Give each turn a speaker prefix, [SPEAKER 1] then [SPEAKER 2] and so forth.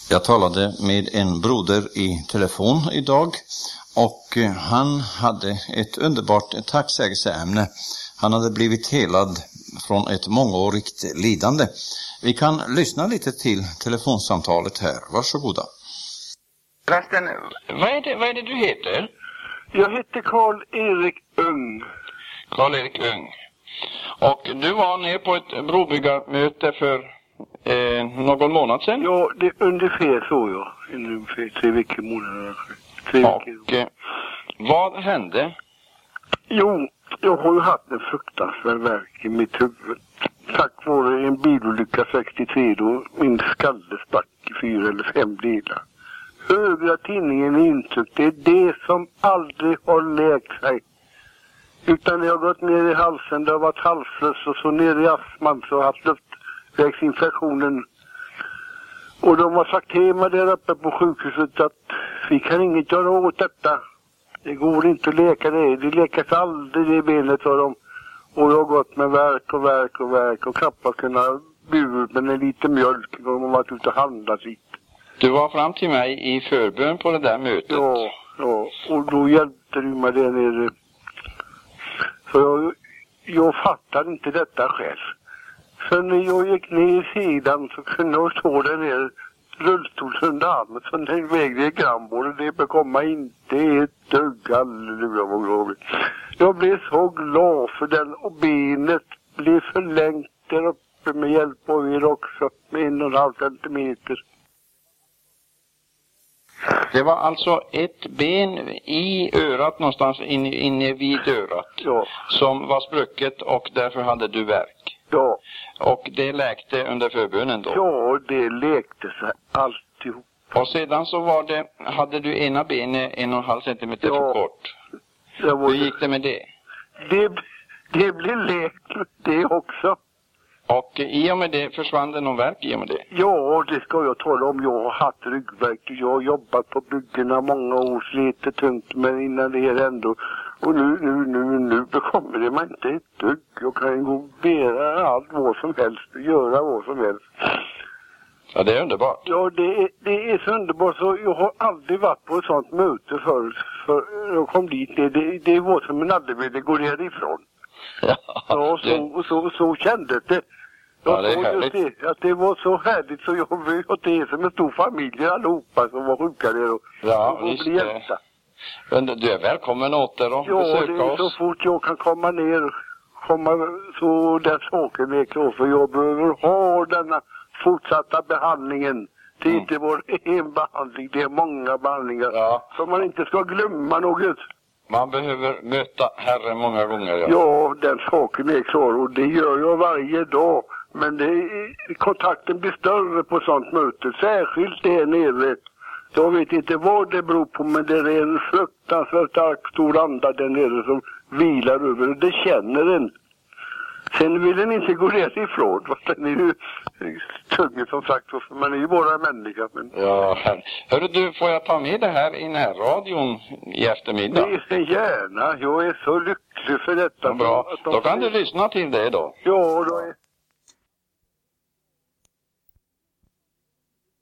[SPEAKER 1] Jag talade med en broder i telefon idag och han hade ett underbart tacksägelseämne. Han hade blivit helad från ett mångårigt lidande. Vi kan lyssna lite till telefonsamtalet här. Varsågoda.
[SPEAKER 2] Förresten, vad är det du heter?
[SPEAKER 3] Jag heter Karl-Erik Ung.
[SPEAKER 2] Karl-Erik Ung. Och du var ner på ett brobyggarmöte för någon månad sedan?
[SPEAKER 3] Ja, det är ungefär så, ja. Ungefär 3 veckor, månader. 3 veckor.
[SPEAKER 2] Och vad hände?
[SPEAKER 3] Jo, jag har ju haft en fruktansvärd värk i mitt huvud. Tack vare en bilolycka 63 då min skalle sprack i 4 eller 5 delar. Högra tinningen är intryckt. Det är det som aldrig har läkt sig. Utan det har gått ner i halsen, det har varit halslös och så ner i astman så har jag haft luftvägsinfektionen. Och de har sagt till mig där uppe på sjukhuset att vi kan inget göra åt detta. Det går inte att läka det. Det läkas aldrig det benet för dem. Och jag har gått med värk och knappast kunnat bura med en liten mjölk när de har varit ute och handlat lite.
[SPEAKER 2] Du var fram till mig i förbön på det där mötet.
[SPEAKER 3] Ja, och då hjälpte du mig där nere. För jag fattar inte detta själv. För när jag gick ner i sidan så kunde jag stå där nere rullstol under armen. Så den vägde grannbordet, det bekomma inte ett dugg alldeles. Jag blev så glad för den och benet blev förlängt där uppe med hjälp av er också med 1,5 centimeter.
[SPEAKER 2] Det var alltså ett ben i örat någonstans inne vid örat,
[SPEAKER 3] ja,
[SPEAKER 2] som var sprucket och därför hade du värk.
[SPEAKER 3] Ja.
[SPEAKER 2] Och det läkte under förbönen då?
[SPEAKER 3] Ja, det läkte sig alltihop.
[SPEAKER 2] Och sedan så hade du ena benet 1,5 centimeter för kort. Hur gick det med det?
[SPEAKER 3] Det blev läkt det också.
[SPEAKER 2] Och i och med det försvann det någon värk i och med det?
[SPEAKER 3] Ja, det ska jag tala om. Jag har haft ryggvärk. Jag har jobbat på byggena många år, slitit tungt, men innan det här ändå. Och nu bekommer det mig inte ett dugg. Jag kan gå bära allt vad som helst, göra vad som helst.
[SPEAKER 2] Ja, det är underbart.
[SPEAKER 3] Ja, det är så underbart. Så jag har aldrig varit på ett sånt möte förut. För jag kom dit, det var som en aldrig ville gå därifrån. Ja, så kändes det.
[SPEAKER 2] Ja, det är härligt.
[SPEAKER 3] Att det var så härligt så jag vet att det är som en stor familj allihopa som var sjuka där och
[SPEAKER 2] visst,
[SPEAKER 3] bli hjälpta.
[SPEAKER 2] Men du är välkommen åter och besöka oss.
[SPEAKER 3] Ja, så fort jag kan komma ner så den saken är klar, för jag behöver ha denna fortsatta behandlingen. Det är inte bara en behandling, det är många behandlingar. Ja. Så man inte ska glömma något.
[SPEAKER 2] Man behöver möta Herren många gånger.
[SPEAKER 3] Ja, den saken är klar och det gör jag varje dag. Men kontakten blir större på sånt möte, särskilt där nere. Jag vet inte vad det beror på, men det är en fruktansvärt stark stor anda där nere som vilar över och det känner en. Sen vill den inte gå ner ifrån, för den är ju tung som sagt, för man är ju bara människa. Men...
[SPEAKER 2] Ja, hörru du, får jag ta med det här i närradion i eftermiddag?
[SPEAKER 3] Det är gärna, jag är så lycklig för detta.
[SPEAKER 2] Ja, bra, då kan du lyssna till det då.
[SPEAKER 3] Ja, då är...